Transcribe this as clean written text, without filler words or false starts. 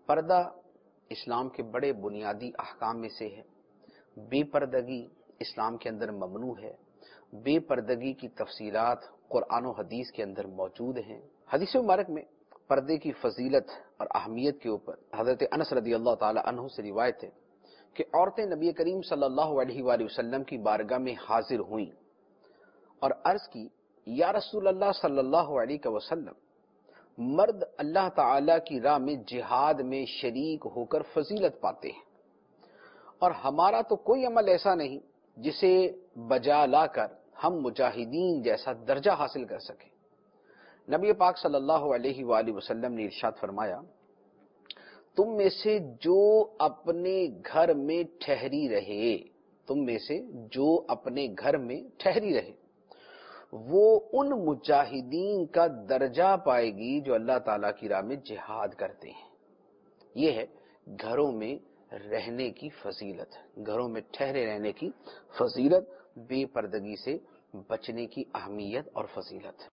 پردہ اسلام کے بڑے بنیادی احکام میں سے ہے۔ بے پردگی اسلام کے اندر ممنوع ہے۔ بے پردگی کی تفصیلات قرآن و حدیث کے اندر موجود ہیں۔ حدیث مبارک میں پردے کی فضیلت اور اہمیت کے اوپر حضرت انس رضی اللہ تعالی عنہ سے روایت ہے کہ عورتیں نبی کریم صلی اللہ علیہ وآلہ وسلم کی بارگاہ میں حاضر ہوئیں اور عرض کی، یا رسول اللہ صلی اللہ علیہ وسلم، مرد اللہ تعالی کی راہ میں جہاد میں شریک ہو کر فضیلت پاتے ہیں، اور ہمارا تو کوئی عمل ایسا نہیں جسے بجا لا کر ہم مجاہدین جیسا درجہ حاصل کر سکیں۔ نبی پاک صلی اللہ علیہ وآلہ وسلم نے ارشاد فرمایا، تم میں سے جو اپنے گھر میں ٹھہری رہے، تم میں سے جو اپنے گھر میں ٹھہری رہے، وہ ان مجاہدین کا درجہ پائے گی جو اللہ تعالیٰ کی راہ میں جہاد کرتے ہیں۔ یہ ہے گھروں میں رہنے کی فضیلت، گھروں میں ٹھہرے رہنے کی فضیلت، بے پردگی سے بچنے کی اہمیت اور فضیلت۔